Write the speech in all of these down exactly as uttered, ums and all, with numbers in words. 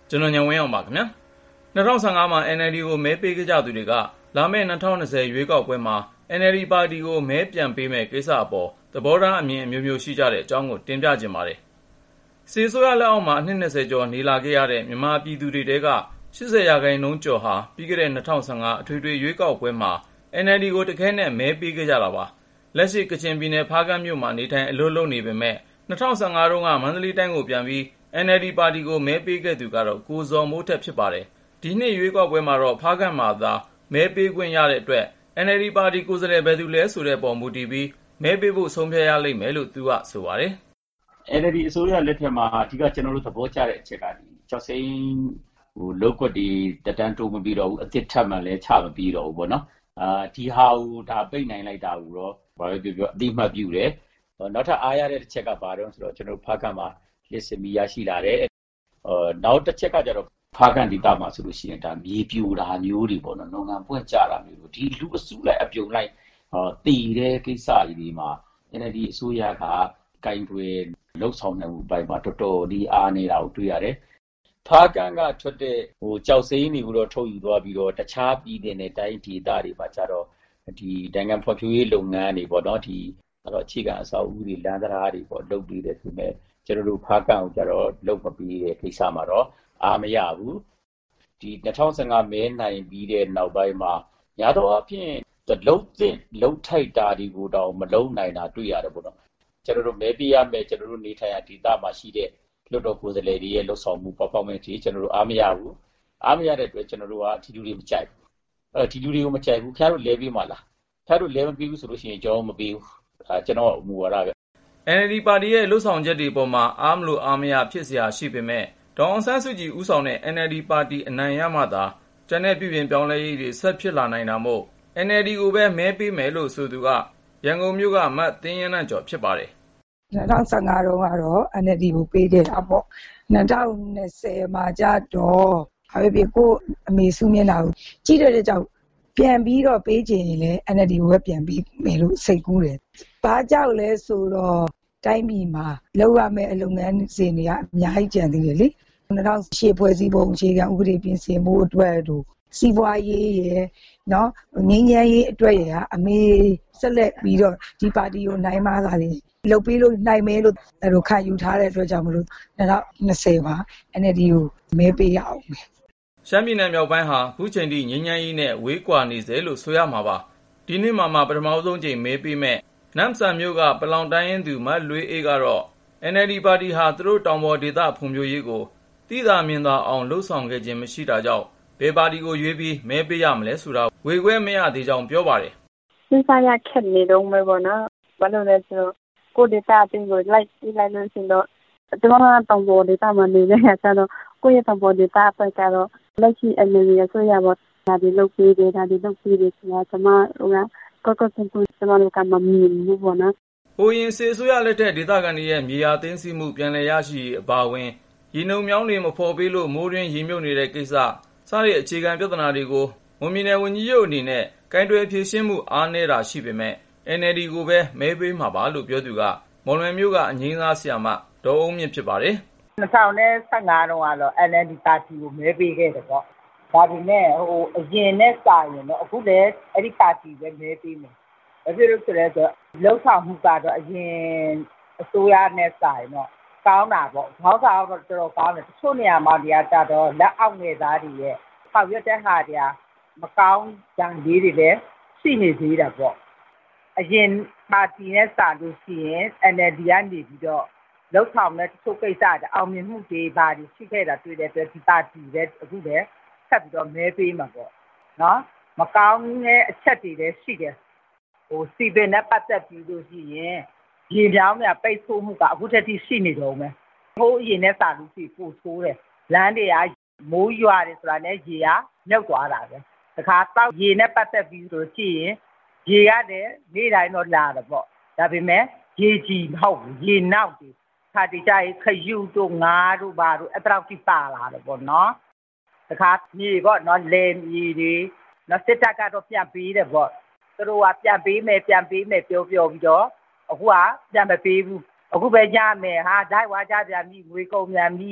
ကျွန်တော်ညဝင်းအောင်ပါခင်ဗျာ၂၀၁၅မှာ အန် အယ်လ် ဒီ ကိုမဲပေးခဲ့ကြသူတွေကလာမယ့်၂၀၂၀ရွေးကောက်ပွဲမှာ အန် အယ်လ် ဒီ ပါတီကိုမဲပြန်ပေးမယ့်ကိစ္စအပေါ်သဘောထားအမြင်အမျိုးမျိုးရှိကြတဲ့အကြောင်းကိုတင်ပြချင်ပါတယ်။စစ်အစိုးရလက်အောက်မှာအနှစ်၂၀ကျော်နေလာခဲ့ရတဲ့မြန်မာပြည်သူတွေထဲက၈၀ရာခိုင်နှုန်းကျော်ဟာပြီးခဲ့တဲ့၂၀၁၅အထွေထွေရွေးကောက်ပွဲမှာ အန် အယ်လ် ဒီ ကိုတခဲနဲ့မဲပေးခဲ့ကြတာပါ။လက်ရှိကချင်ပြည်နယ်ဖားကန့်မြို့မှာနေထိုင်အလုပ်လုပ်နေပေမဲ့၂၀၁၅တုန်းကမန္တလေးတိုင်းကိုပြန်ပြီး အန် အယ်လ် ဒီ ပါတီကိုမဲပေးခဲ့သူကတော့ကိုဇော်မိုးထက်ဖြစ်ပါတယ်။ဒီနှစ်ရွေးကောက်ပွဲမှာတော့ဖားကန့်မှာသာမဲပေးခွင့်ရတဲ့အတွက် အန် အယ်လ် ဒီ ပါတီကိုယ်စားလှယ်ဘယ်သူလဲဆိုတဲ့ပေါ်မူတည်ပြီးမဲပေးဖို့ဆုံးဖြတ်ရလိမ့်မယ်လို့သူကဆိုပါတယ်။ အန် အယ်လ် ဒီ အစိုးရလက်ထက်မှာအဓိကကျွန်တော်တို့သဘောကျတဲ့အချက်ကဒီကျောက်စိမ်းဟိုလောက်ကွက်ဒီတက်တန်းတိုးမပြီးတော့ဘူးအစ်စ်ထပ်မှလည်းချမပြီးတော့ဘူးပေါ့နော်အာဒီဟာကိုဒါပိတ်နိုင်လိုက်တာကိုတော့ဘာပဲပြောပြောအတိမတ်ပြုတယ်နောက်ထပ်အားရတဲ့အချက်ကဘာတော့ဆိုတော့ကျွန်တော်ဖားကန့်မှာလစ်စမီရရှိလာတယ်အော်နောက်တစ်ချက်ကကျတော့ဖားကန့်ဒီတာမှာဆိုလို့ရှိရင်ဒါမြေပြူတာမျိုးတွေပေါ့နော်နိုင်ငံပွင့်ကြတာမျိုးဒီလူအစုလိုက်အပြုံလိုက်ဟောတည်တဲ့ကိစ္စတွေမှာ အန် အယ်လ် ဒီ အစိုးရကကင်တွယ်လှုပ်ဆောင်နေမှုအပိုင်းမှာတော်တော်ဒီအားနေတာကိုတွေ့ရတယ်ဖားကန့်ကထွက်တဲ့ဟိုကြောက်စိမ်းတွေကိုတော့ထုတ်ယူသွားပြီးတော့တခြားပြည်နယ်နဲ့တိုင်းဒေသတွေမှာကျတော့ဒီနိုင်ငံဖွံ့ဖြိုးရေးလုပ်ငန်းတွေပေါ့နော်ဒီအဲ့တော့အခြေခံအဆောက်အဦတွေလမ်းတရားတွေပေါ့လုပ်ပြီးတဲ့ဆိုမဲ့ကျွန်တော်တို့ဖားကန့်ကိုကျတော့လုပ်မပြီးတဲ့ကိစ္စမှာတော့အားမရဘူးဒီ၂၀၁၅မဲနိုင်ပြီးတဲ့နောက်ပိုင်းမှာညာတော့အဖြစ်လုံးတဲ့လုံးထိုက်တာတွေကိုတော့မလုံးနိုင်တာတွေ့ရတယ်ပေါ့နော်ကျွန်တော်တို့မဲပေးရမယ်ကျွန်တော်တို့နေထိုင်ရာဒေသမှာရှိတဲ့လွတ်တော်ကိုယ်စားလှယ်တွေရဲ့လှုပ်ဆောင်မှု performance တွေကျွန်တော်တို့အားမရဘူးအားမရတဲ့အတွက်ကျွန်တော်တို့ကဒီလူတွေမကြိုက်ဘူးအဲ့ဒီလူတွေကိုမကြိုက်ဘူးခင်ဗျားတို့လဲပေးမှာလားခင်ဗျားတို့လဲမပေးဘူးဆိုလို့ရှိရင်ကျွန်တော်မပေးဘူးအဲကျွန်တော်မူဝါဒပဲအန် အယ်လ် ဒီ ပါတီရဲ့လှုပ်ဆောင်ချက်တွေပေါ်မှာအားမလို့အားမရဖြစ်เสียရှိပေမဲ့ဒေါ်အောင်ဆန်းစုကြည်ဦးဆောင်တဲ့ အန် အယ်လ် ဒီ ပါတီအနိုင်ရမှသာကျန်တဲ့ပြည်ပြင်ပြောင်းလဲရေးတွေဆက်ဖြစ်လာနိုင်တာမို့ အန် အယ်လ် ဒီ ကိုပဲမဲပေးမယ်လို့ဆိုသူကရန်ကုန်မြို့ကမတ်သင်းရနံ့ကျော်ဖြစ်ပါတယ်၂၀၁၅တုန်းကတော့ အန် အယ်လ် ဒီ ကိုပေးခဲ့တာပေါ့၂၀၂၀မှာကြတော့ဘာပဲဖြစ်ကိုအမေစုမျက်နှာကိုကြည့်တဲ့ကြောင့်ပြန်ပြီးတော့ပေးချင်ရင်လည်း အန် အယ်လ် ဒီ ကိုပဲပြန်ပြီးမယ်လို့စိတ်ကူးတယ်ဘာကြောက်လဲဆိုတော့တိုင်းပြည်မှာလောက်ရမယ့်အလုပ်ငန်းစဉ်တွေကအများကြီးကြံသေးတယ်လေ၂၀၀၈ဖွဲ့စည်းပုံအခြေခံဥပဒေပြင်ဆင်မှုအတွက်တို့စီးပွားရေးရယ်နော်ငင်းငယ်ရေးအတွက်ရယ်ကအမေဆက်လက်ပြီးတော့ဒီပါတီကိုနိုင်မှသာလေလုပ်ပြီးလို့နိုင်မယ်လို့အဲ့လိုခံယူထားတဲ့အတွက်ကြောင့်မလို့၂၀၂၀ပါ အန် အယ်လ် ဒီ ကိုမဲပေးရအောင်မယ်ရှမ်းပြည်နယ်မြောက်ပိုင်းဟာခုချိန်ထိငြိမ်းချမ်းရေးနဲ့ဝေးကွာနေစေလို့ဆိုရမှာပါဒီနှစ်မှာမှပထမဆုံးချိန်မဲပေးမဲ့နမ်ဆန်မြို့ကပလောင်တိုင်းရင်းသူမတ်လွေးအေးကတော့ အန် အယ်လ် ဒီ ပါတီဟာသူတို့တောင်ပေါ်ဒေသဖွံ့ဖြိုးရေးကိုသိသာမြင်သာအောင်လှုပ်ဆောင်ခဲ့ခြင်းမရှိတာကြောင့်ဘယ်ပါတီကိုရွေးပြီးမဲပေးရမလဲဆိုတာဝေခွဲမရသေးကြောင်းပြောပါတယ်စဉ်းစားရခက်နေတော့မယ်ပေါ့နော်ဘာလို့လဲဆိုတော့ကိုဒေတာအတင်းကိုလိုက်ပြီးလိုက်လို့ရှိတော့ဒီမှာတောင်ပေါ်ဒေတာမှာနေတဲ့အခါကျတော့ကိုရဲ့တောင်ပေါ်ဒေတာပဲကြတော့လက်ရှိအန် အယ်လ် ဒီ ရဆိုရပါဒါဒီလုပ်ပြီးတယ်ဒါဒီလုပ်ပြီးတယ်ဆိုတာကျွန်မကကောကောတူကျွန်မတို့ကမမြင်ဘူးပေါ့နော်ဟိုရင်စေဆိုရလက်ထက်ဒေသခံတွေရဲ့မြေယာသိမ်းဆည်းမှုပြန်လည်ရရှိအပါဝင်ရေနုံမြောင်းတွေမဖော်ပေးလို့မိုးရင်းရေမြုပ်နေတဲ့ကိစ္စစတဲ့အခြေခံပြဿနာတွေကိုမွန်ပြည်နယ်ဝန်ကြီးချုပ်အနေနဲ့ကိုင်တွယ်ဖြေရှင်းမှုအားနည်းတာရှိပေမဲ့ အန် အယ်လ် ဒီ ကိုပဲမဲပေးမှာပါလို့ပြောသူကမော်လမြိုင်မြို့ကအငိမ့်စားဆရာမဒေါ်အုံးမြင့်ဖြစ်ပါတယ်၂၀၁၅တုန်းကတော့ အန် အယ်လ် ဒီ ပါတီကိုမဲပေးခဲ့တယ်ပေါ့ဒါပေမဲ့ဟိုအရင်နဲ့စာရင်တော့အခုလည်းအဲ့ဒီပါတီပဲမဲပေးမယ်ဘာဖြစ်လို့ဆိုလဲဆိုတော့လှုပ်ဆောင်မှုကတော့အရင်အစိုးရနဲ့စာရင်တော့ကောင်းတာပေါ့ခေါင်းဆောင်တော့တော်တော်ကောင်းတယ်တချို့နေရာမှာတရားကြတော့လက်အောက်ငယ်သားတွေရဲ့ပေါက်ရွက်တဲ့ဟာတရားမကောင်းကြံလေးတွေလည်းရှိနေသေးတာပေါ့အရင်ပါတီနဲ့စာလို့ရှိရင် အန် အယ်လ် ဒီ ကနေပြီးတော့လှုပ်ဆောင်တဲ့တချို့ကိစ္စတွေအောင်မြင်မှုတွေဘာတွေရှိခဲ့တာတွေ့တဲ့အတွက်ဒီပါတီပဲအခုလည်းဆက်ပြီးတော့မဲပေးမှာပေါ့နော်မကောင်းတဲ့အချက်တွေလည်းရှိတယ်ဟိုစီပင်နဲ့ပတ်သက်ပြီးလို့ရှိရင်ရေပြောင်းမြပိတ်ဆို့မှုကအခုတည်းကရှိနေတော့မယ်ဟိုအရင်နဲ့စာလို့ရှိပို့ဆိုးတယ်လမ်းတွေကမိုးရွာတယ်ဆိုတာနဲ့ရေကမြုပ်သွားတာပဲတခါတောက်ရေနဲ့ပတ်သက်ပြီးဆိုကြည့်ရင်ရေရတယ်နေ့တိုင်းတော့လာတယ်ပေါ့ဒါပေမဲ့ရေကြီးမဟုတ်ဘူးရေနောက်တယ်ခါတိကျရင်ခယူတို့ငါးတို့ဘာတို့အဲ့တော့ကြည့်ပါလာတယ်ပေါ့နော်တခါမြေပေါ့နော်လေမြေတွေနော်စစ်တပ်ကတော့ပြန်ပေးတယ်ပေါ့သူတို့ကပြန်ပေးမယ်ပြန်ပေးမယ်ပြောပြောပြီးတော့အခုကပြန်မပေးဘူးအခုပဲကြမယ်ဟာဒိုက်ဝါကြပြန်ပြီငွေကုန်ပြန်ပြီ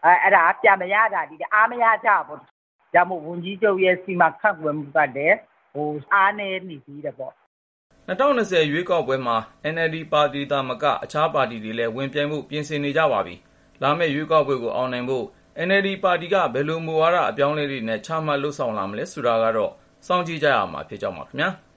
အဲအဲ့ဒါပြန်မရတာဒီအားမရကြဘူးဒါမှမဟုတ်ဝန်ကြီးချုပ်ရဲ့စီမံခန့်ခွဲမှုကလည်းဟိုအားနေနေပြီးတယ်ပေါ့၂၀၂၀ရွေးကောက်ပွဲမှာ အန် အယ်လ် ဒီ ပါတီသာမကအခြားပါတီတွေလည်းဝင်ပြိုင်ဖို့ပြင်ဆင်နေကြပါပြီ။လာမယ့်ရွေးကောက်ပွဲကိုအောင်နိုင်ဖို့ အန် အယ်လ် ဒီ ပါတီကဘယ်လိုမူဝါဒအပြောင်းအလဲတွေနဲ့ချမှတ်လုပ်ဆောင်လာမလဲဆိုတာကတော့စောင့်ကြည့်ကြရမှာဖြစ်ကြောင်းပါခင်ဗျာ။